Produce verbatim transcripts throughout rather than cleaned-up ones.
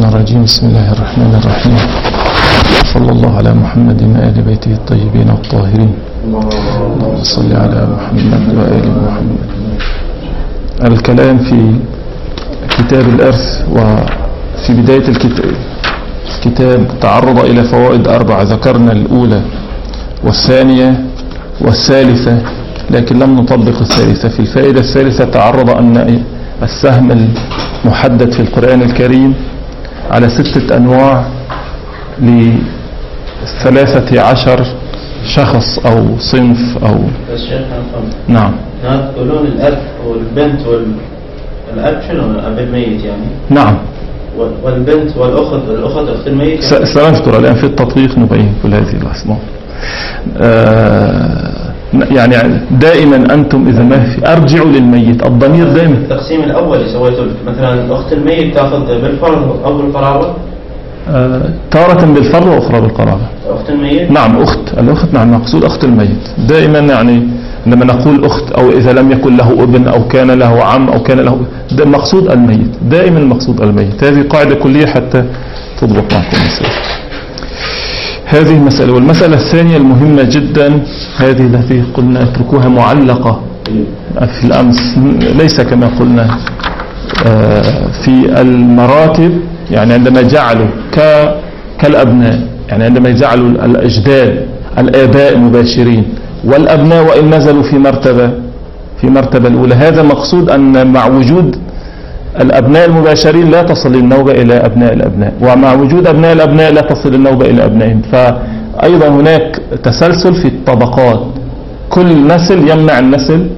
الرجيم. بسم الله الرحمن الرحيم. صلى الله على محمد وآل بيته الطيبين الطاهرين. اللهم صل على محمد وآل محمد. الكلام في كتاب الإرث، وفي بداية الكتاب كتاب تعرض إلى فوائد أربعة، ذكرنا الأولى والثانية والثالثة، لكن لم نطبق الثالثة. في الفائدة الثالثة تعرض أن السهم المحدد في القرآن الكريم على ستة أنواع لثلاثة عشر شخص أو صنف أو نعم. يقولون الأب والبنت والأب شنو؟ الأب الميت يعني. نعم. والبنت والأخت الأخت أخت الميت. يعني سنذكر الآن في التطبيق نبين كل هذه الأسماء. آه يعني دائما أنتم إذا ما في أرجعوا للميت، الضمير دائما. التقسيم الأول سويته مثلا أخت الميت تأخذ بالفرض أو بالقرابة. آه تارة بالفرض وأخرى بالقرابة. أخت الميت. نعم أخت الأخت نعم مقصود أخت الميت دائما، يعني لما نقول أخت أو إذا لم يكن له ابن أو كان له عم أو كان له ده مقصود الميت، دائما مقصود الميت. هذه قاعدة كلية حتى تضبط معكم المسألة. هذه المسألة. والمسألة الثانية المهمة جدا، هذه التي قلنا اتركوها معلقة في الأمس، ليس كما قلنا في المراتب، يعني عندما جعلوا كالأبناء، يعني عندما جعلوا الأجداد الآباء المباشرين والأبناء وإن نزلوا في مرتبة في مرتبة الأولى، هذا مقصود أن مع وجود الأبناء المباشرين لا تصل النوبة إلى أبناء الأبناء، ومع وجود أبناء الأبناء لا تصل النوبة إلى أبنائهم. فأيضا هناك تسلسل في الطبقات، كل نسل يمنع النسل.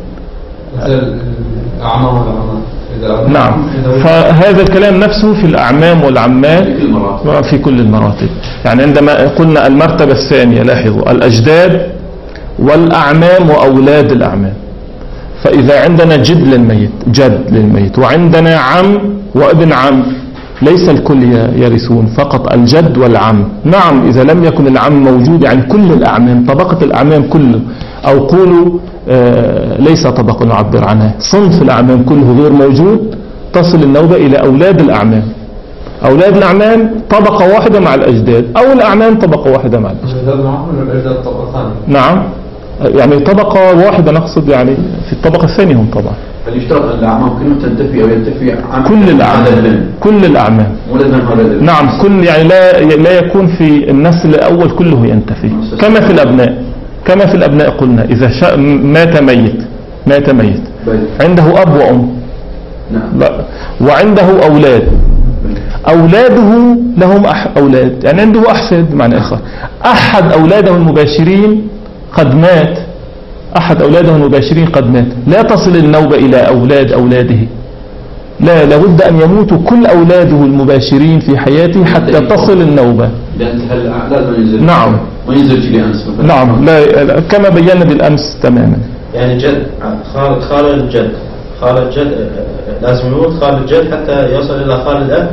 نعم. فهذا الكلام نفسه في الأعمام والعمات في كل المراتب. يعني عندما قلنا المرتبة الثانية، لاحظوا الأجداد والأعمام وأولاد الأعمام. فإذا عندنا جد للميت جد للميت وعندنا عم وابن عم، ليس الكل يرثون، فقط الجد والعم. نعم إذا لم يكن العم موجود، يعني كل الأعمام، طبقة الأعمام كله، أو قولوا آه ليس طبقة نعبر عنها، صنف الأعمام كله غير موجود، تصل النوبة إلى أولاد الأعمام. أولاد الأعمام طبقة واحدة مع الأجداد، أو الأعمام طبقة واحدة مع الأجداد. نعم يعني طبقة واحدة نقصد، يعني في الطبقة الثانية هم طبعا. فاليشترط أن الأعمام كلهم تنتفي أو ينتفي عن كل الأعمام كل الأعمام نعم كل، يعني لا لا يكون في النسل الأول كله ينتفي، كما في الأبناء كما في الأبناء قلنا إذا شاء مات ميت مات ميت عنده أب وأم لا وعنده أولاد، أولاده لهم أح أولاد، يعني عنده أحفاد بمعنى آخر. أحد أولاده المباشرين قد مات أحد أولاده المباشرين قد مات، لا تصل النوبة إلى أولاد أولاده، لا لابد أن يموتوا كل أولاده المباشرين في حياته حتى تصل النوبة. نعم نعم لا كما بينا بالأمس تماما. يعني جد خال خال الجد خال الجد لازم يموت خال الجد حتى يصل إلى خال الأب.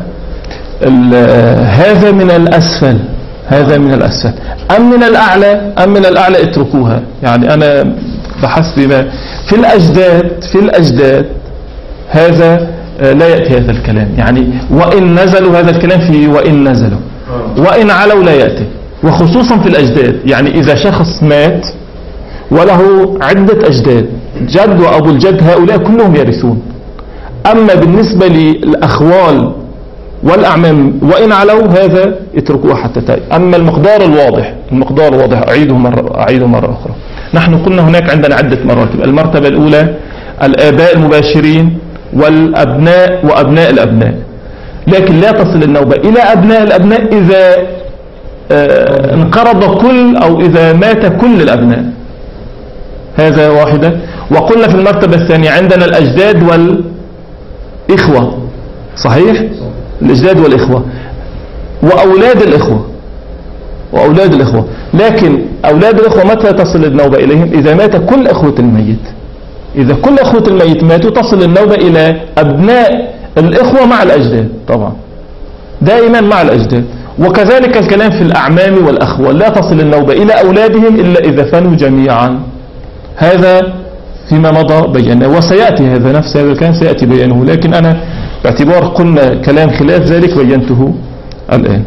هذا من الأسفل هذا من الأسفل. أم من الأعلى أم من الأعلى اتركوها. يعني أنا بحسب ما في الأجداد في الأجداد هذا لا يأتي هذا الكلام، يعني وإن نزلوا هذا الكلام في وإن نزلوا، وإن علوا لا يأتي، وخصوصا في الأجداد. يعني إذا شخص مات وله عدة أجداد، جد وأبو الجد، هؤلاء كلهم يرثون. أما بالنسبة للأخوال والأعمام وإن علوا هذا اتركوه حتى تأتي. أما المقدار الواضح المقدار الواضح أعيده مرة أعيده مرة أخرى. نحن قلنا هناك عندنا عدة مراتب. المرتبة الأولى الآباء المباشرين والأبناء وأبناء الأبناء، لكن لا تصل النوبة إلى أبناء الأبناء إذا آه انقرض كل أو إذا مات كل الأبناء. هذا واحدة. وقلنا في المرتبة الثانية عندنا الأجداد والإخوة، صحيح؟ الأجداد والإخوة وأولاد الإخوة وأولاد الإخوة لكن أولاد الإخوة متى تصل النوبة إليهم؟ إذا مات كل إخوة الميت. إذا كل إخوة الميت ماتوا تصل النوبة إلى أبناء الإخوة مع الأجداد، طبعا دائما مع الأجداد. وكذلك الكلام في الأعمام والأخوة، لا تصل النوبة إلى أولادهم إلا إذا فنوا جميعا. هذا فيما مضى بيانه، وسيأتي هذا نفس هذا الكلام سيأتي بيانه، لكن أنا باعتبار قلنا كلام خلاف ذلك بينته الآن.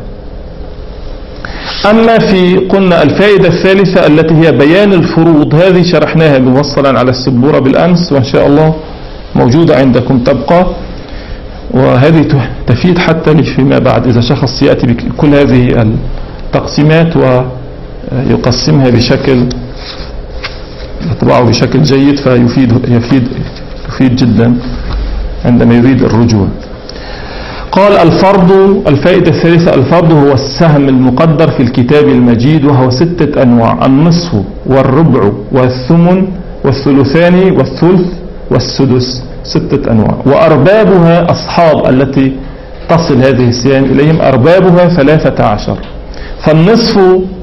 أما في قلنا الفائدة الثالثة التي هي بيان الفروض، هذه شرحناها موصلا على السبورة بالأمس، وإن شاء الله موجودة عندكم تبقى، وهذه تفيد حتى فيما بعد إذا شخص يأتي بكل هذه التقسيمات ويقسمها بشكل يطبعه بشكل جيد فيفيد يفيد يفيد جدا عندما يريد الرجوع. قال الفرض، الفائدة الثالثة، الفرض هو السهم المقدر في الكتاب المجيد، وهو ستة أنواع: النصف والربع والثمن والثلثان والثلث والسدس، ستة أنواع. وأربابها أصحاب التي تصل هذه السهام إليهم أربابها ثلاثة عشر. فالنصف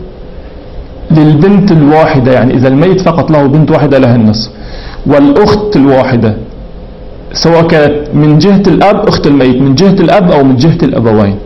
للبنت الواحدة، يعني إذا الميت فقط له بنت واحدة لها النصف، والأخت الواحدة سواء كانت من جهة الأب، أخت الميت من جهة الأب أو من جهة الأبوين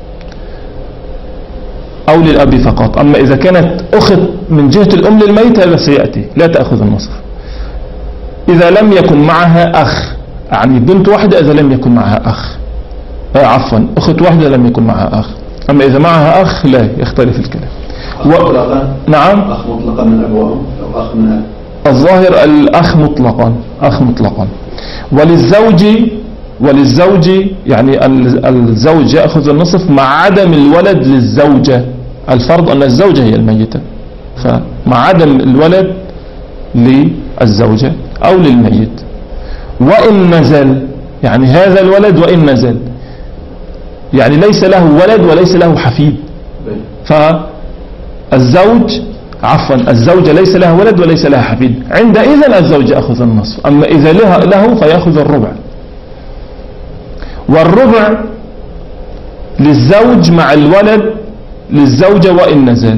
أو للأب فقط. أما إذا كانت أخت من جهة الأم للميت هذا سيأتي لا تأخذ النصف. إذا لم يكن معها أخ، يعني بنت واحدة إذا لم يكن معها أخ، آه عفوا أخت واحدة لم يكن معها أخ. أما إذا معها أخ لا، يختلف الكلام. و... نعم، أخ مطلقا من أب وأم أو أخ من أب. الظاهر الأخ مطلقا، أخ مطلقا. وللزوج وللزوج يعني الزوج يأخذ النصف مع عدم الولد للزوجة. الفرض أن الزوجة هي الميتة، فمع عدم الولد للزوجة أو للميت. وإن نزل، يعني هذا الولد وإن نزل، يعني ليس له ولد وليس له حفيد، فالزوج عفوا الزوجة ليس لها ولد وليس لها حفيد، عندئذ الزوج يأخذ النصف. أما إذا له فيأخذ الربع. والربع للزوج مع الولد للزوجة وإن نزل.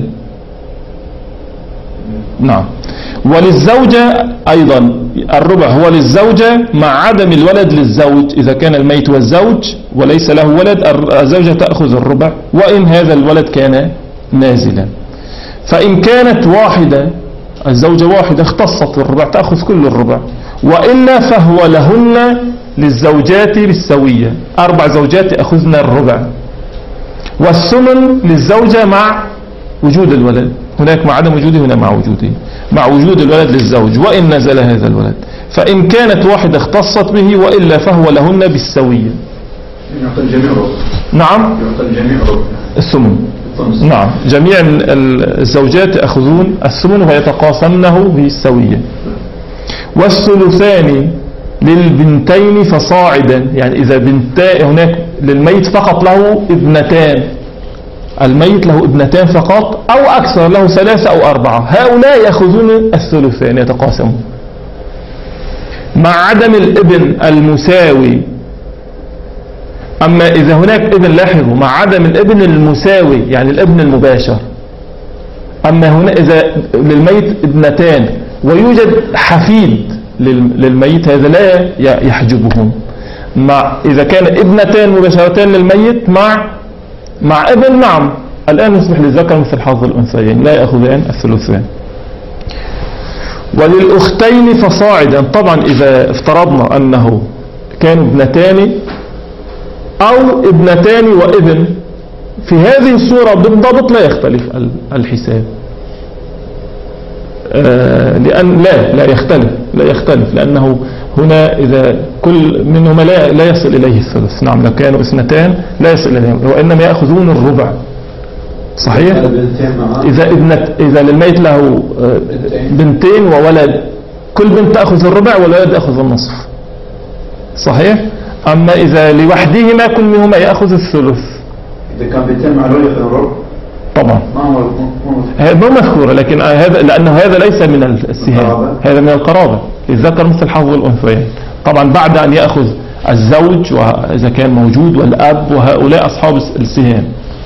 نعم. وللزوجة أيضا الربع هو للزوجة مع عدم الولد للزوج. إذا كان الميت والزوج وليس له ولد الزوجة تأخذ الربع وإن هذا الولد كان نازلا. فإن كانت واحدة، الزوجة واحدة، اختصت بالربع تأخذ كل الربع، وإلا فهو لهن للزوجات بالسوية، أربع زوجات أخذن الربع. والثمن للزوجة مع وجود الولد، هناك مع عدم وجوده هنا مع وجوده، مع وجود الولد للزوج وإن نزل هذا الولد. فإن كانت واحدة اختصت به وإلا فهو لهن بالسوية. يعطي الجميع ربع. نعم، يعطي الجميع ربع الثمن. نعم، جميع الزوجات يأخذون الثمن ويتقاسمنه بالسوية. والثلثان للبنتين فصاعدا، يعني إذا بنتا هناك للميت فقط له ابنتان، الميت له ابنتان فقط أو أكثر، له ثلاثة أو أربعة، هؤلاء يأخذون الثلثان يتقاسمون. مع عدم الابن المساوي. أما إذا هناك ابن، لاحظوا، مع عدم الابن المساوي يعني الابن المباشر. أما هنا إذا للميت ابنتان ويوجد حفيد للميت هذا لا يحجبهم. مع إذا كان ابنتان مباشرتان للميت مع مع ابن، نعم الآن يصبح للذكر مثل حظ الأنثيين، لا يأخذان الثلثان. وللأختين فصاعدا، طبعا إذا افترضنا أنه كانوا ابنتان أو ابنتان وابن، في هذه الصورة بالضبط لا يختلف الحساب، آه لأن لا لا يختلف لا يختلف لأنه هنا إذا كل منهما لا, لا يصل إليه الثلث. نعم، لو كانوا اثنتان لا يصل إليهم، وإنما يأخذون الربع. صحيح. إذا ابنت إذا للميت له بنتين وولد، كل بنت تأخذ الربع والولد يأخذ النصف. صحيح. أما إذا لوحدهما كل منهما يأخذ الثلث. إذا كان بنتين مع الولد يأخذ الربع طبعا مو مذكورة، لكن هذا لأنه هذا ليس من السهام، هذا من القرابة. الذكر مثل حظ الأنثيين، طبعا بعد أن يأخذ الزوج وإذا كان موجود والأب وهؤلاء أصحاب السهام.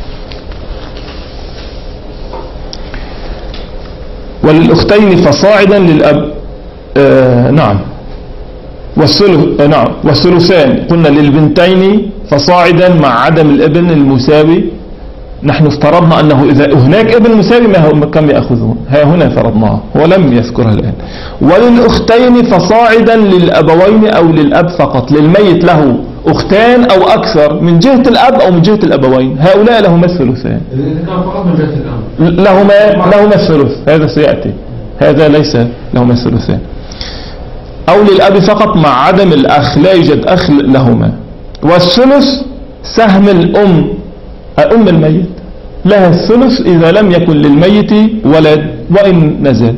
وللأختين فصاعدا للأب. آه نعم. والثلث آه نعم والثلثان قلنا للبنتين فصاعدا مع عدم الابن المساوي. نحن افترضنا أنه إذا هناك ابن مساوي ما هو كم يأخذون، ها هنا فرضناه ولم يذكرها الآن. وللأختين فصاعدا للأبوين أو للأب فقط. للميت له أختان أو أكثر من جهة الأب أو من جهة الأبوين، هؤلاء لهما الثلثان. إذا كان فقط من جهة الأم لهما لهما الثلث، هذا سيأتي، هذا ليس لهما الثلثان. أو للأب فقط مع عدم الأخ، لا يوجد أخ لهما. والثلث سهم الأم، أم الميت لها الثلث إذا لم يكن للميت ولد وإن نزل.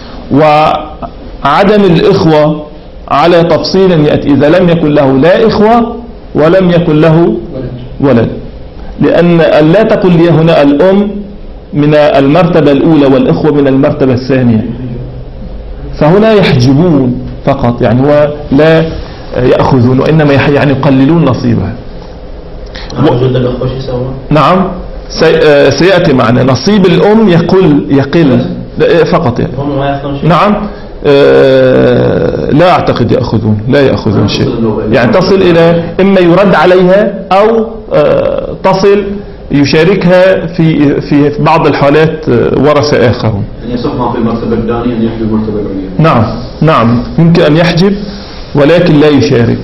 وعدم الإخوة على تفصيل يأتي إذا لم يكن له لا إخوة ولم يكن له ولد، لأن لا تقل لي هنا الأم من المرتبة الأولى والإخوة من المرتبة الثانية، فهنا يحجبون فقط، يعني هو لا يأخذون وإنما يعني يقللون نصيبها. وجود الأخوة شو يسوون؟ نعم سيأتي معنا. نصيب الأم يقل يقل فقط يعني. هم ما يأخذون شيء؟ نعم أه لا أعتقد يأخذون، لا يأخذون شيء، يعني تصل إلى إما يرد عليها أو أه تصل يشاركها في في بعض الحالات ورثة آخرون. أن يصفها في المرتبة الثانية أن يحجب المرتبة الأولى. نعم نعم يمكن أن يحجب ولكن لا يشارك.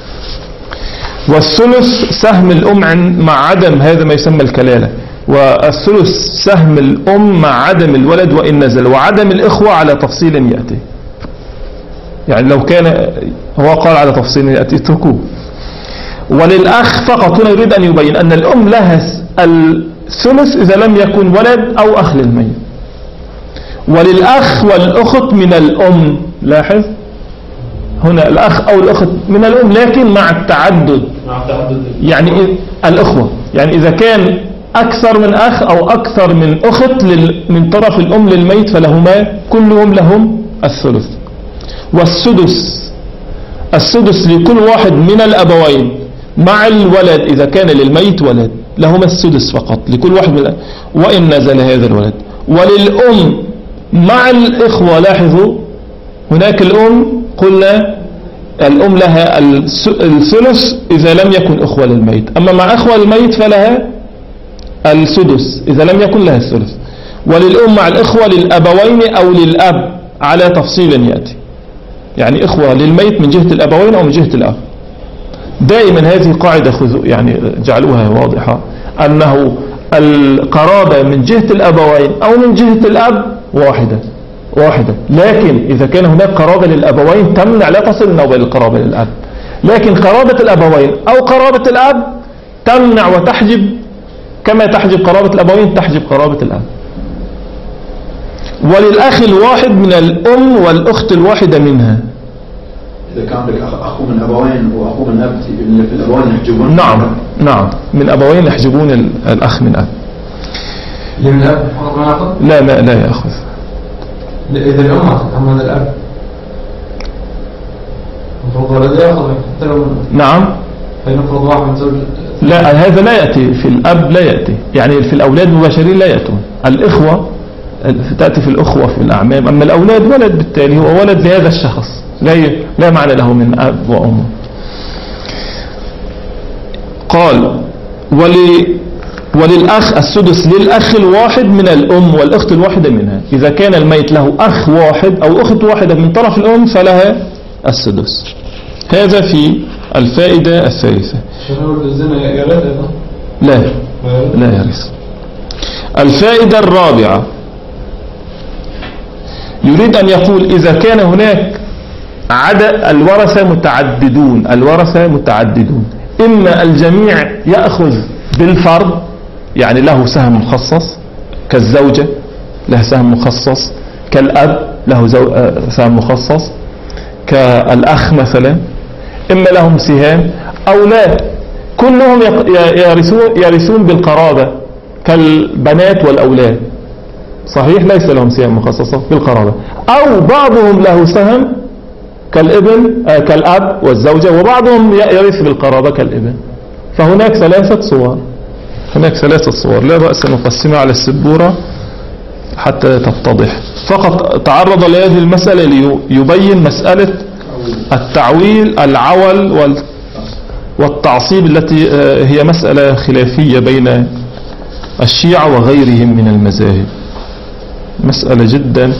والثلث سهم الأم مع عدم، هذا ما يسمى الكلالة. والثلث سهم الأم مع عدم الولد وإن نزل، وعدم الإخوة على تفصيل يأتي، يعني لو كان هو قال على تفصيل يأتي اتركوه. وللأخ فقط، هنا يريد أن يبين أن الأم لها الثلث إذا لم يكن ولد أو أخ للميت. وللأخ والأخت من الأم، لاحظ هنا الأخ أو الأخت من الأم لكن مع التعدد، مع التعدد يعني الأخوة، يعني إذا كان أكثر من أخ أو أكثر من أخت من طرف الأم للميت فلهما كلهم لهم الثلث. والسدس، السدس لكل واحد من الأبوين مع الولد إذا كان للميت ولد لهما السدس فقط لكل واحد من وإن نزل هذا الولد. وللأم مع الإخوة، لاحظوا هناك الأم قلنا الأم لها الثلث إذا لم يكن أخوة للميت، أما مع أخوة للميت فلها السدس إذا لم يكن لها الثلث. وللأم مع الإخوة للأبوين أو للأب على تفصيل يأتي، يعني إخوة للميت من جهة الأبوين أو من جهة الأب. دائما هذه قاعدة خذوا يعني جعلوها واضحة، أنه القرابة من جهة الأبوين أو من جهة الأب واحدة واحدة، لكن إذا كان هناك قرابة للأبوين تمنع لا تصل النوبة للقرابة للأب، لكن قرابة الأبوين أو قرابة الأب تمنع وتحجب، كما تحجب قرابة الأبوين تحجب قرابة الأب. وللأخ الواحد من الأم والأخت الواحدة منها. إذا كان لك أخو من أبوين وأخو من أب اللي في الأبوين يحجبون. نعم نعم من أبوين يحجبون الأخ من أب. اللي من الأب فقط ما يأخذ؟ لا لا لا يأخذ. إذا الأم أخذ أما الأب المفروض ولد يأخذ حتى لو نعم. فينفرض واحد من زوج. لا هذا لا يأتي في الأب، لا يأتي يعني في الأولاد المباشرين لا يأتون. الإخوة تأتي في الأخوة في الأعمام، أما الأولاد ولد بالتالي هو ولد لهذا الشخص، لا لا معنى له من أب وأم. قال ولي وللأخ السدس للأخ الواحد من الأم والأخت الواحدة منها، إذا كان الميت له أخ واحد أو أخت واحدة من طرف الأم فلها السدس. هذا في الفائدة الثالثة. لا لا يرث. الفائدة الرابعة يريد أن يقول إذا كان هناك عدد الورثة متعددون، الورثة متعددون إما الجميع يأخذ بالفرض يعني له سهم مخصص كالزوجة له سهم مخصص، كالأب له سهم مخصص، كالأخ مثلا، إما لهم سهام أو لا، كلهم يرثون يرثون بالقرابة كالبنات والأولاد، صحيح ليس لهم سهام مخصصة بالقرابة، أو بعضهم له سهم كالابن آه كالأب والزوجة، وبعضهم يرث بالقرابة كالابن. فهناك ثلاثة صور، هناك ثلاثة صور لا بأس نقسمها على السبورة حتى تتضح. فقط تعرض لهذه المسألة ليبين مسألة التعويل العول والتعصيب التي هي مسألة خلافية بين الشيعة وغيرهم من المذاهب، مسألة جدا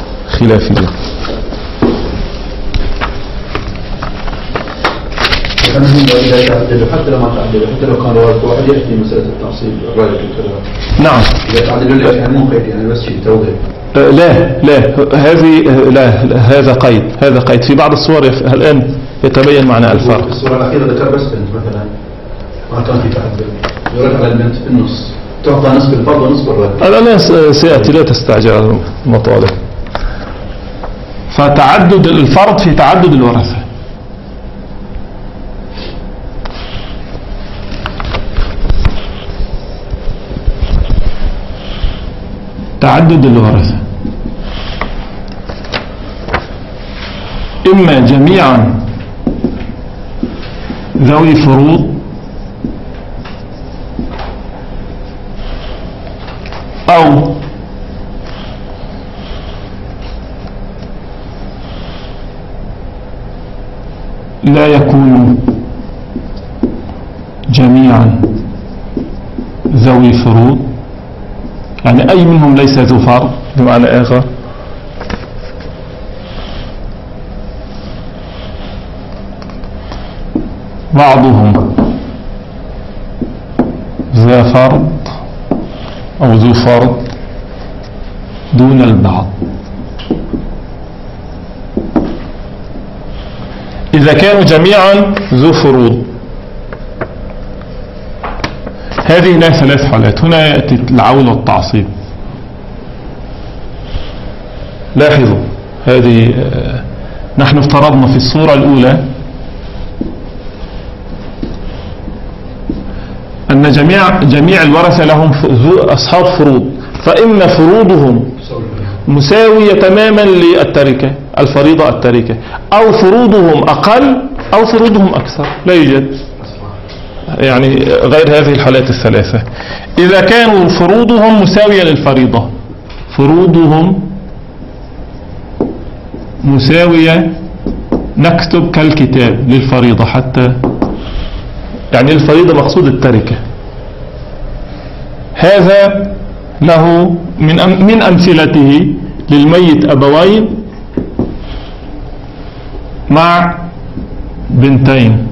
خلافية. لأنهم إذا تعدلوا حتى لو ما تعدلوا حتى لو كان وارد واحد يأتي مسألة التعصيب الرأي والكلام. نعم. إذا تعدلوا ليش يعني مو قيد يعني بس شيء توضيح. أه لا لا هذه لا, لا هذا قيد هذا قيد في بعض الصور الآن يتبين معنى الفرق. الصورة الأخيرة ذكر بس بنت مثلا ما كان في تعدل يرد على البنت في النص تعطى نصف الفرض ونصف الرد. الآن سيأتي لا تستعجل المطالب. فتعدد الفرض في تعدد الورثة. تعدد الورثة إما جميعا ذوي فروض أو لا يكون جميعا ذوي فروض يعني أي منهم ليس ذو فرض بمعنى آخر بعضهم ذا فرض أو ذو فرض دون البعض. إذا كانوا جميعا ذو فروض هذه لها ثلاث حالات. هنا يأتي العول والتعصيب. لاحظوا هذه نحن افترضنا في الصورة الأولى أن جميع جميع الورثة لهم أصحاب فروض فإن فروضهم مساوية تماما للتركة الفريضة التركة أو فروضهم أقل أو فروضهم أكثر لا يوجد يعني غير هذه الحالات الثلاثة. إذا كانوا فروضهم مساوية للفريضة فروضهم مساوية نكتب كالكتاب للفريضة حتى يعني الفريضة مقصود التركة. هذا له من من أمثلته للميت أبوين مع بنتين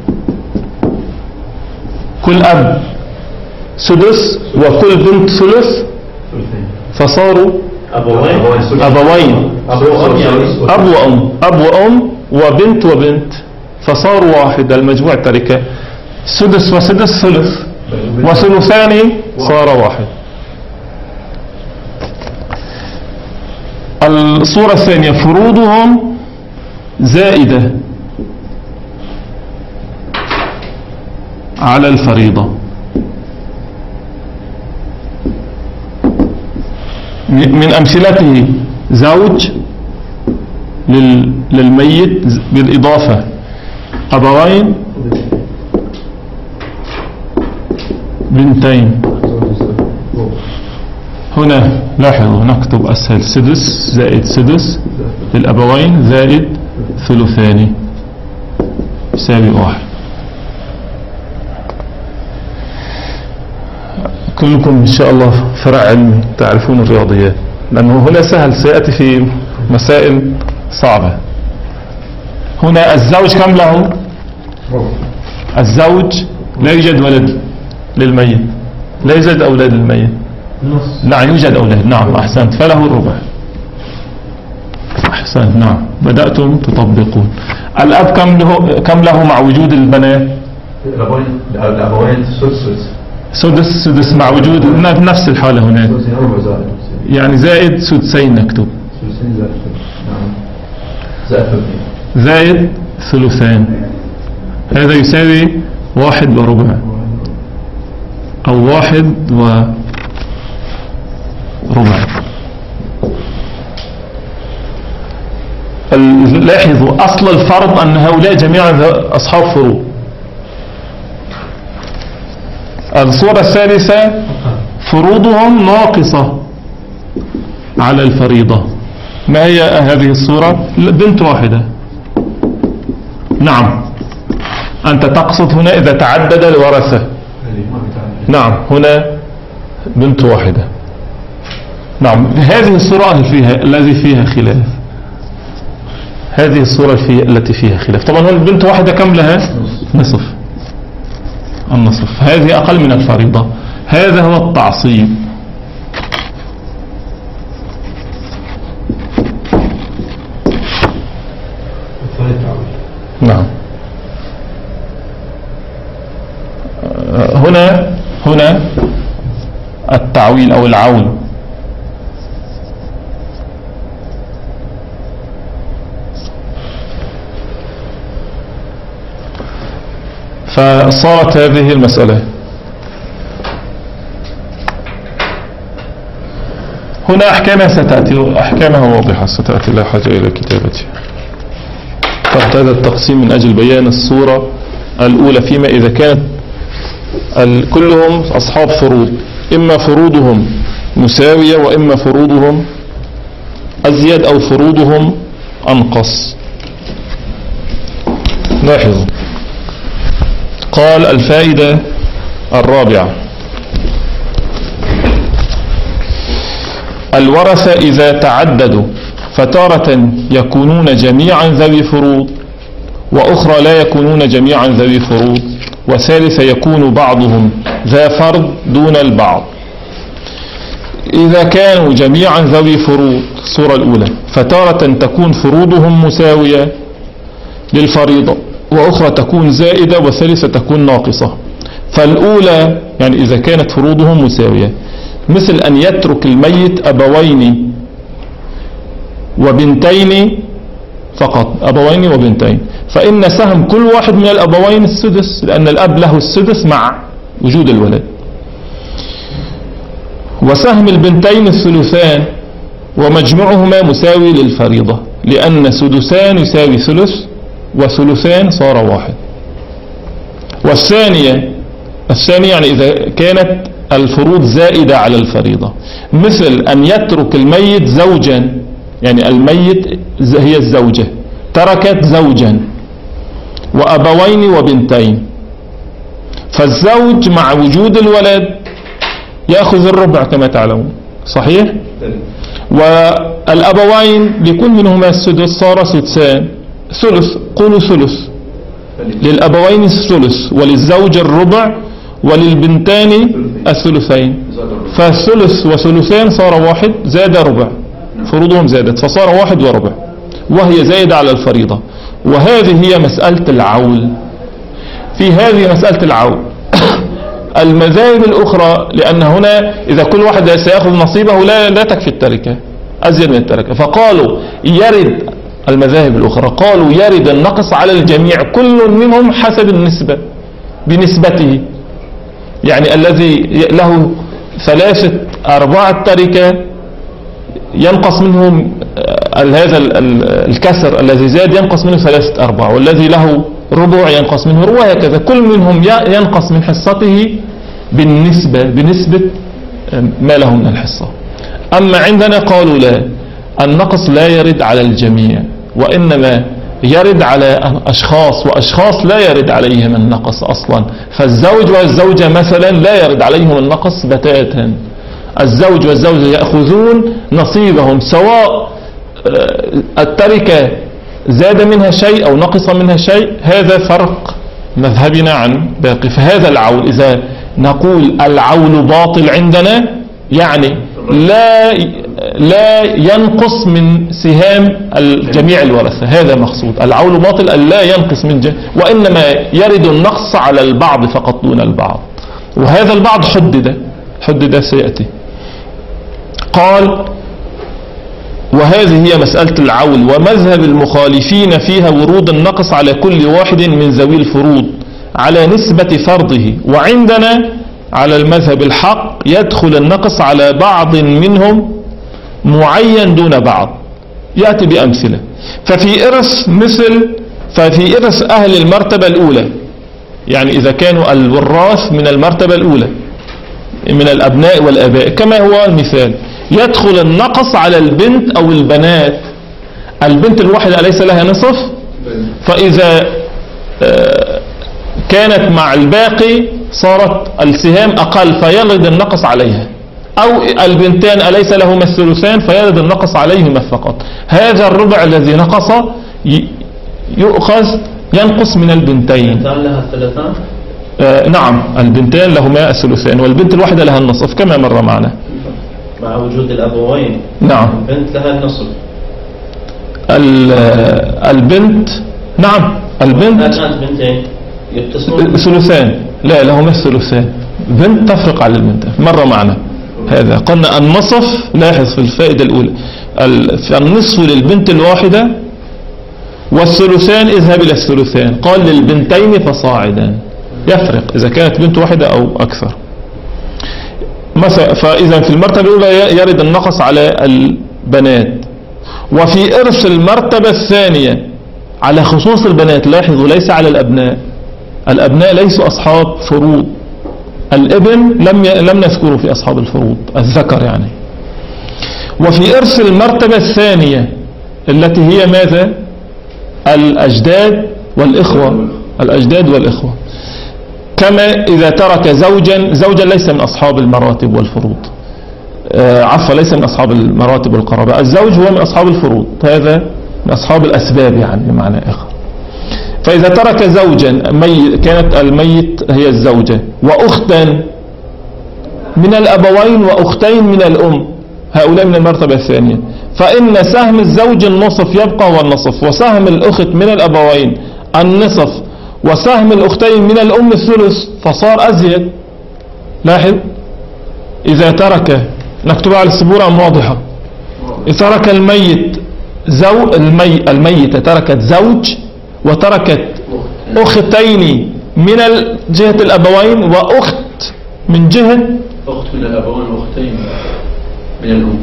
كل أب سدس وكل بنت ثلث فصاروا أبوين أبوين أب وأم أب وأم وبنت وبنت فصاروا واحد المجموع التركة سدس وسدس ثلث وثلثان صار واحد. الصورة الثانية فروضهم زائدة على الفريضة من أمثلته زوج للميت بالإضافة أبوين بنتين. هنا لاحظوا نكتب أسهل سدس زائد سدس للأبوين زائد ثلثان يساوي واحد. كلكم إن شاء الله فرع علمي تعرفون الرياضيات لأنه هنا سهل سيأتي في مسائل صعبة. هنا الزوج كم له؟ الزوج لا يوجد ولد للميت لا يوجد أولاد للميت لا يوجد أولاد. نعم أحسنت فله الربع. أحسنت نعم بدأتم تطبقون. الأب كم له كم له مع وجود البنات؟ الأبوين سدس سدس سدس مع وجود نفس الحالة هناك يعني زائد سدسين نكتب زائد ثلثان هذا يساوي واحد وربع أو واحد وربع. لاحظوا أصل الفرض أن هؤلاء جميعا أصحاب فروض. الصورة الثالثة فروضهم ناقصة على الفريضة. ما هي هذه الصورة؟ بنت واحدة. نعم أنت تقصد هنا إذا تعدد الورثة. نعم هنا بنت واحدة. نعم هذه الصورة فيها الذي فيها خلاف. هذه الصورة في التي فيها خلاف. طبعا هنا البنت واحدة كم لها؟ نصف النصف، هذه أقل من الفريضة. هذا هو التعصيب. نعم. هنا هنا التعويل أو العول. فصارت هذه المسألة. هنا أحكامها ستأتي، أحكامها واضحة ستأتي، لا حاجة إلى كتابتها. تحت هذا التقسيم من أجل بيان الصورة الأولى فيما إذا كانت كلهم أصحاب فروض، إما فروضهم مساوية وإما فروضهم أزيد أو فروضهم أنقص. لاحظوا، قال الفائدة الرابعة: الورثة إذا تعددوا فتارة يكونون جميعا ذوي فروض، وأخرى لا يكونون جميعا ذوي فروض، وثالثة يكون بعضهم ذا فرض دون البعض. إذا كانوا جميعا ذوي فروض، الصورة الأولى، فتارة تكون فروضهم مساوية للفريضة، وأخرى تكون زائدة، وثالثة تكون ناقصة. فالأولى يعني إذا كانت فروضهم مساوية، مثل أن يترك الميت أبوين وبنتين فقط، أبوين وبنتين، فإن سهم كل واحد من الأبوين السدس، لأن الأب له السدس مع وجود الولد. وسهم البنتين الثلثان، ومجموعهما مساوي للفريضة، لأن سدسان يساوي ثلث، وثلثان صار واحد. والثانية الثانية يعني إذا كانت الفروض زائدة على الفريضة، مثل أن يترك الميت زوجا، يعني الميت هي الزوجة تركت زوجا وأبوين وبنتين، فالزوج مع وجود الولد يأخذ الربع كما تعلمون، صحيح؟ والأبوين لكل منهما السدس صار سدسان، ثلث، قولوا ثلث، للأبوين الثلث وللزوج الربع وللبنتان الثلثين، فالثلث وثلثان صار واحد، زاد ربع، فروضهم زادت فصار واحد وربع، وهي زايدة على الفريضة. وهذه هي مسألة العول. في هذه مسألة العول المذاهب الأخرى، لأن هنا إذا كل واحد سيأخذ نصيبه لا, لا تكفي التركة، أزيد من التركة، فقالوا يرد المذاهب الأخرى قالوا يرد النقص على الجميع، كل منهم حسب النسبة بنسبته، يعني الذي له ثلاثة أرباع التركة ينقص منهم هذا الكسر الذي زاد ينقص منه ثلاثة أرباع، والذي له ربع ينقص منه ربع، وهكذا كل منهم ينقص من حصته بالنسبة بنسبة ما له من الحصة. أما عندنا قالوا لا، النقص لا يرد على الجميع، وإنما يرد على أشخاص، وأشخاص لا يرد عليهم النقص أصلا. فالزوج والزوجة مثلا لا يرد عليهم النقص بتاتا، الزوج والزوجة يأخذون نصيبهم، سواء التركة زاد منها شيء أو نقص منها شيء، هذا فرق مذهبنا عن باقي. فهذا العول، إذا نقول العول باطل عندنا يعني لا لا ينقص من سهام الجميع الورثة، هذا مقصود. العول باطل أن لا ينقص من جميع، وإنما يرد النقص على البعض فقط دون البعض، وهذا البعض حدد حدد سيأتي. قال وهذه هي مسألة العول، ومذهب المخالفين فيها ورود النقص على كل واحد من ذوي الفروض على نسبة فرضه، وعندنا على المذهب الحق يدخل النقص على بعض منهم معين دون بعض. يأتي بأمثلة. ففي إرث مثل ففي إرث أهل المرتبة الأولى، يعني إذا كانوا الوراث من المرتبة الأولى من الأبناء والآباء كما هو المثال، يدخل النقص على البنت أو البنات. البنت الواحدة أليس لها نصف؟ فإذا كانت مع الباقي صارت السهام أقل فيرد النقص عليها، أو البنتان أليس لهما الثلثان فيرد النقص عليهما فقط. هذا الربع الذي نقص يؤخذ ينقص من البنتين. البنتان لها الثلثان؟ آه نعم، البنتين لهما الثلثين والبنت الواحدة لها النصف كما مر معنا مع وجود الأبوين. نعم. البنت لها النصف. البنت نعم البنت كانت بنتين يقتسمون ثلثان، لا لهما الثلثان، بنت تفرق على البنت مر معنا هذا. قلنا النصف، لاحظ في الفائدة الأولى النصف للبنت الواحدة والثلثان اذهب إلى الثلثان، قال للبنتين فصاعدا، يفرق إذا كانت بنت واحدة أو أكثر. مثلا فإذا في المرتبة الأولى يرد النقص على البنات، وفي إرث المرتبة الثانية على خصوص البنات، لاحظوا ليس على الأبناء، الأبناء ليسوا أصحاب فروض، الابن لم ي... لم نذكره في أصحاب الفروض الذكر يعني. وفي إرث المرتبة الثانية التي هي ماذا؟ الأجداد والإخوة، الأجداد والإخوة، كما إذا ترك زوجا، زوجا ليس من أصحاب المراتب والفروض، آه عفوا ليس من أصحاب المراتب والقرابة، الزوج هو من أصحاب الفروض، هذا من أصحاب الأسباب يعني بمعنى آخر. فإذا ترك زوجا مي كانت الميت هي الزوجة وأختا من الأبوين وأختين من الأم، هؤلاء من المرتبة الثانية، فإن سهم الزوج النصف يبقى هو النصف، وسهم الأخت من الأبوين النصف، وسهم الأختين من الأم الثلث، فصار أزيد. لاحظ إذا ترك، نكتبها على السبورة واضحة، إذا ترك الميت زو المي الميتة تركت زوج وتركت أختين من جهة الأبوين وأخت من جهة أخت من الأبوين وأختين من الأم،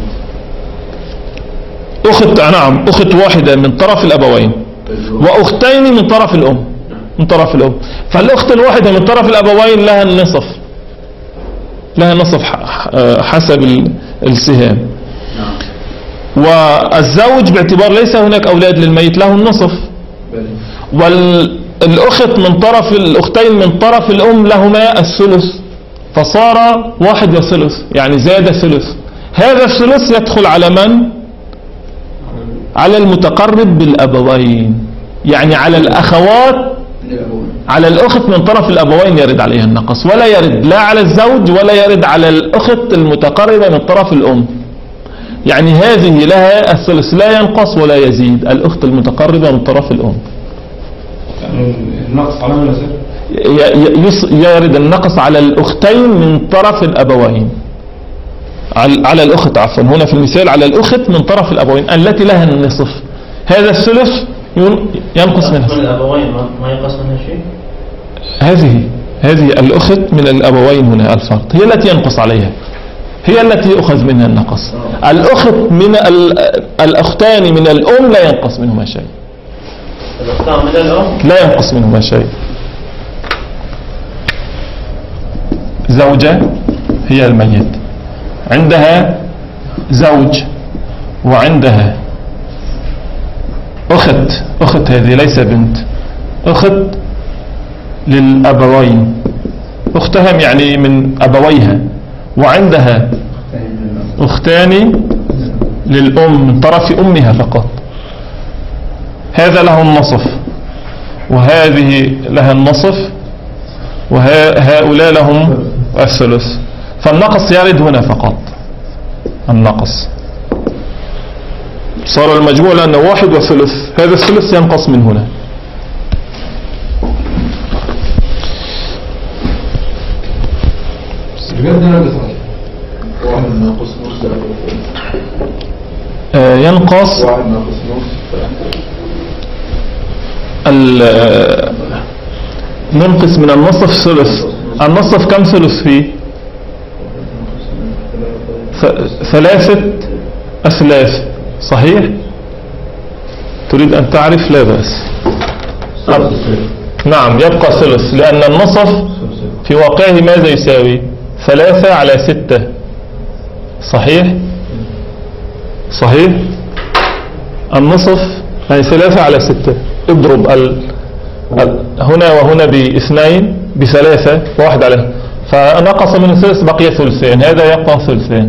أخت نعم أخت واحدة من طرف الأبوين وأختين من طرف الأم، من طرف الأم، فالأخت الواحدة من طرف الأبوين لها النصف، لها نصف حسب السهام، والزوج باعتبار ليس هناك أولاد للميت له النصف، والأخت من طرف الأختين من طرف الأم لهما الثلث، فصار واحد وثلث يعني زاد ثلث. هذا الثلث يدخل على من؟ على المتقرب بالأبوين، يعني على الأخوات، على الأخت من طرف الأبوين يرد عليها النقص، ولا يرد لا على الزوج ولا يرد على الأخت المتقربة من طرف الأم، يعني هذه لها الثلث لا ينقص ولا يزيد، الأخت المتقربة من طرف الأم. يعني النقص على من يصير؟ يرد النقص على الأختين من طرف الأبوين، على الأخت عفوا، هنا في المثال على الأخت من طرف الأبوين التي لها النصف، هذا الثلث ينقص منها. من الأبوين ما ينقص منها شيء؟ هذه هذه الأخت من الأبوين هنا الفرد هي التي ينقص عليها، هي التي يؤخذ منها النقص. الأخت من الأختان من الأم لا ينقص منهما شيء، الأختان من الأم لا ينقص منهما شيء. زوجة هي الميت، عندها زوج وعندها أخت، أخت هذه ليس بنت، أخت للأبوين، أختهم يعني من أبويها، وعندها أختان للأم من طرف أمها فقط، هذا له النصف وهذه لها النصف وهؤلاء لهم الثلث، فالنقص يرد هنا فقط، النقص صار المجموع لأنه واحد وثلث، هذا الثلث ينقص من هنا. آه ينقص ننقص من النصف ثلث، النصف كم ثلث فيه؟ ثلاثة أثلاث، صحيح؟ تريد أن تعرف؟ لا بأس. نعم يبقى ثلث، لأن النصف في واقعه ماذا يساوي؟ ثلاثة على ستة، صحيح؟ صحيح؟ النصف يعني ثلاثة على ستة، اضرب ال... ال... هنا وهنا باثنين بثلاثة واحد عليه، فنقص من الثلث بقي ثلثين، هذا يبقى ثلثين.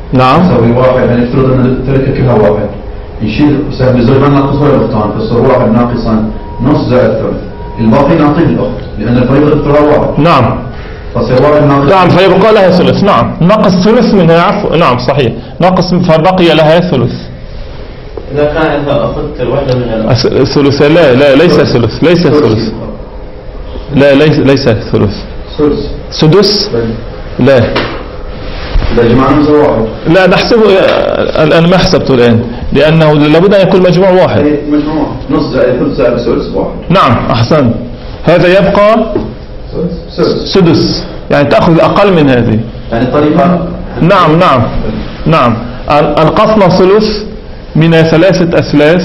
نعم. يساوي واحد، يعني افترض ان التركه كلها واحد، يشيل سهم الزوجان ناقص ولا الاختان، فصار واحد ناقصا نص زائد ثلث، الباقي نعطيه الاخت لان الفريضه اختها واحد. نعم. فصار واحد ناقص. نعم فيبقى لها ثلث. نعم ناقص ثلث منها. عفوا نعم صحيح ناقص فبقي لها ثلث. إذا كانت أخذت واحدة من الأخت ثلث لا لا ليس ثلث ليس ثلث لا ليس ليس ثلث سدس. سدس لا إذا جمعنا واحد. لا نحسبه الآن ما حسبته الآن لأنه لابد أن يكون مجموع واحد. مجموع نص زائد ثلث زائد سدس واحد. نعم أحسن. هذا يبقى سدس. سدس يعني تأخذ أقل من هذه. يعني الطريقة. نعم نعم نعم القسمة ثلث من ثلاثة أثلاث.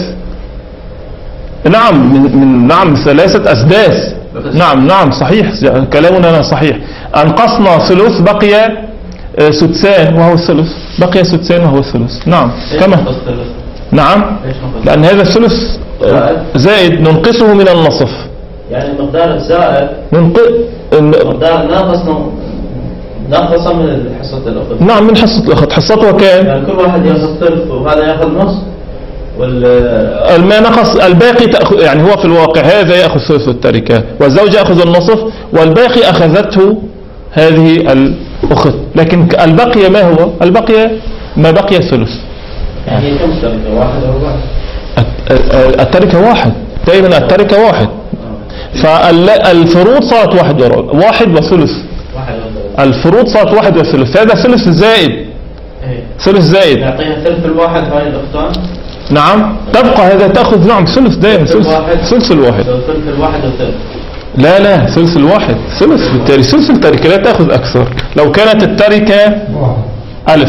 نعم من, من نعم ثلاثة أسداس. نعم نعم صحيح كلامنا صحيح. أنقصنا ثلث بقي سدسان وهو الثلث. بقي سدسان وهو الثلث. نعم كما نعم لأن هذا الثلث زائد ننقصه من النصف. يعني مقدار الزائد ننق... مقدار ناقص ناقص من حصة الأخت. نعم من حصة الأخت. حصتها كام؟ يعني كل واحد يأخذ ثلث وهذا يأخذ نص وال ما نقص الباقي تأخذ. يعني هو في الواقع هذا يأخذ ثلث التركة والزوجة يأخذ النصف والباقي أخذته هذه الأخت. لكن البقي ما هو؟ البقي ما بقي ثلث. يعني كم تركة واحد أو واحد؟ التركة واحد دائما التركة واحد. فالفروض صارت واحد واحد وثلث. الفروض صارت واحد وثلث. هذا ثلث زائد. ثلث زائد يعطيها ثلث الواحد هاي الأختان. نعم تبقى هذا تأخذ. نعم ثلث دائما ثلث ثلث الواحد. ثلث الواحد وثلث. لا لا ثلث الواحد ثلث بالتالي ثلث التركة لا تأخذ أكثر. لو كانت التركة ألف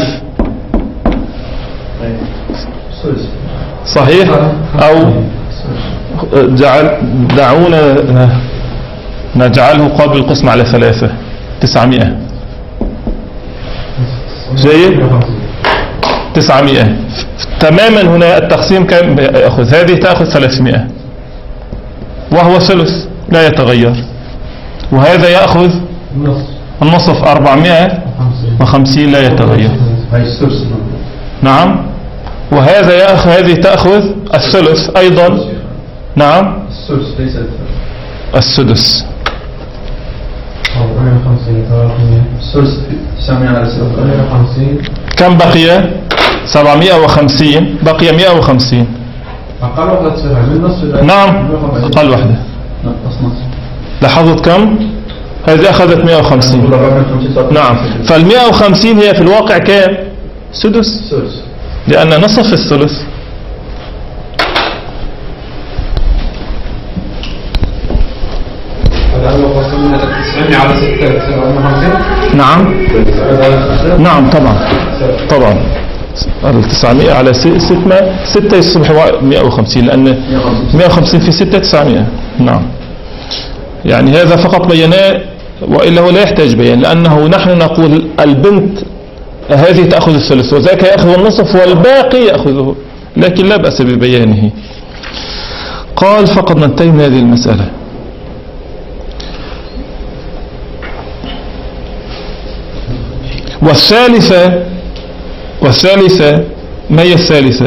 صحيح أو جعل دعونا نجعله قابل القسم على ثلاثة تسعمائة. جيد تسعمائة تماما. هنا التقسيم كم يأخذ؟ هذه تأخذ ثلاثمائة وهو ثلث لا يتغير. وهذا يأخذ النصف أربعمائة وخمسين لا يتغير. نعم وهذا يأخذ هذه تأخذ الثلث أيضا. نعم السدس ليس السدس. السدس تسعمائة على سبعمائة. كم بقي؟ سبعمائة وخمسين. بقي مائة وخمسين. أقل واحدة تصير من نصف. نعم أقل واحدة. لاحظت كم؟ هذه أخذت مائة وخمسين. نعم فالمائة وخمسين هي في الواقع كام؟ سدس لأن نصف الثلث. على ستة. نعم نعم طبعا طبعا التسعمائة على ستة ستة يصبح مائة وخمسين لأن مائة وخمسين في ستة تسعمائة. نعم يعني هذا فقط بيانات وإلا هو لا يحتاج بيان لأنه نحن نقول البنت هذه تأخذ الثلث وذاك يأخذ النصف والباقي يأخذه لكن لا بأس ببيانه. قال فقد ننتهي من هذه المسألة. والثالثة والثالثة ما هي الثالثة؟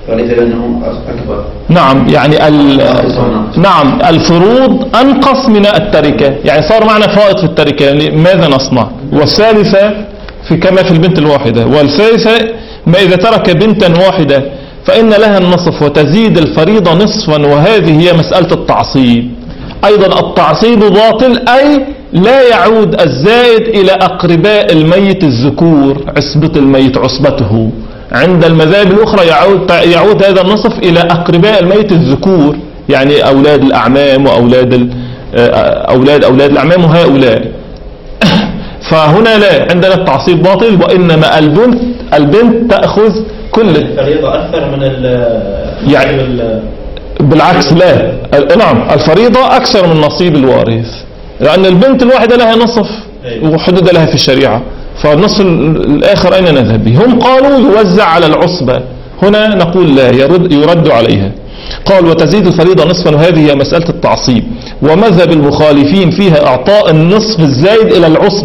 نعم يعني نعم الفروض أنقص من التركة يعني صار معنا فائض في التركة يعني ماذا نصنع؟ والثالثة في كما في البنت الواحدة. والثالثة ما إذا ترك بنتا واحدة فإن لها النصف وتزيد الفريضة نصفا وهذه هي مسألة التعصيب. أيضا التعصيب باطل أي لا يعود الزائد إلى أقرباء الميت الذكور عصبة الميت عصبته. عند المذاهب الأخرى يعود, يعود هذا النصف إلى أقرباء الميت الذكور يعني أولاد الأعمام وأولاد أولاد أولاد الأعمام وهؤلاء. فهنا لا عندنا التعصيب باطل وإنما البنت البنت تأخذ كل الفريضة أكثر من يعني بالعكس لا نعم الفريضة أكثر من نصيب الوارث لأن البنت الواحدة لها نصف وحدود لها في الشريعة فالنصف الآخر أين نذهب به؟ هم قالوا يوزع على العصبة. هنا نقول لا يرد, يرد عليها. قال وتزيد الفريضة نصفا وهذه هي مسألة التعصيب. ومذهب المخالفين فيها أعطاء النصف الزايد إلى العصبة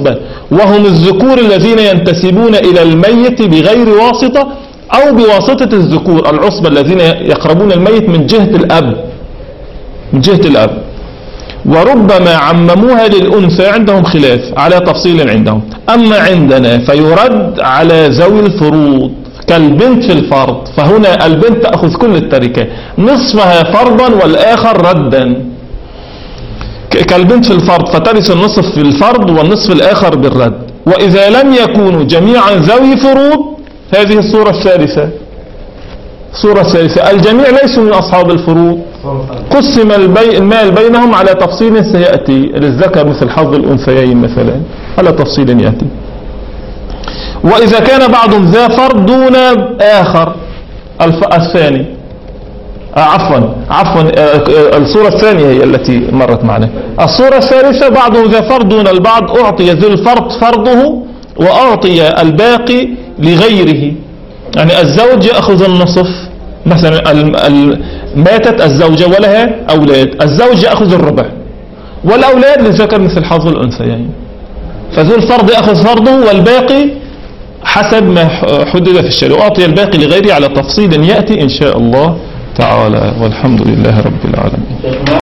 وهم الذكور الذين ينتسبون إلى الميت بغير واسطة أو بواسطة الذكور العصبة الذين يقربون الميت من جهة الأب من جهة الأب. وربما عمموها للأنثى، عندهم خلاف على تفصيل عندهم. أما عندنا فيرد على ذوي الفروض كالبنت في الفرض، فهنا البنت تأخذ كل التركة، نصفها فرضا والآخر ردا، كالبنت في الفرض فترث النصف في الفرض والنصف الآخر بالرد. وإذا لم يكونوا جميعا ذوي فروض، هذه الصورة الثالثة. الصورة الثالثة الجميع ليسوا من أصحاب الفروض، قسم البي... المال بينهم على تفصيل سيأتي، للذكر مثل حظ الأنثيين مثلا، على تفصيل يأتي. وإذا كان بعضهم ذا فرض دون آخر، الف... الثاني آه عفوا عفوا آه الصورة الثانية هي التي مرت معنا. الصورة الثالثة بعضهم ذا فرض دون البعض، أعطي ذو الفرض فرضه وأعطي الباقي لغيره. يعني الزوج يأخذ النصف مثلا، ماتت الزوجة ولها أولاد، الزوج يأخذ الربع والأولاد للذكر مثل حظ الأنثيين. فذو الفرض يأخذ فرضه والباقي حسب ما حدد في الشريعة، أعطي الباقي لغيره على تفصيل يأتي إن شاء الله تعالى، والحمد لله رب العالمين.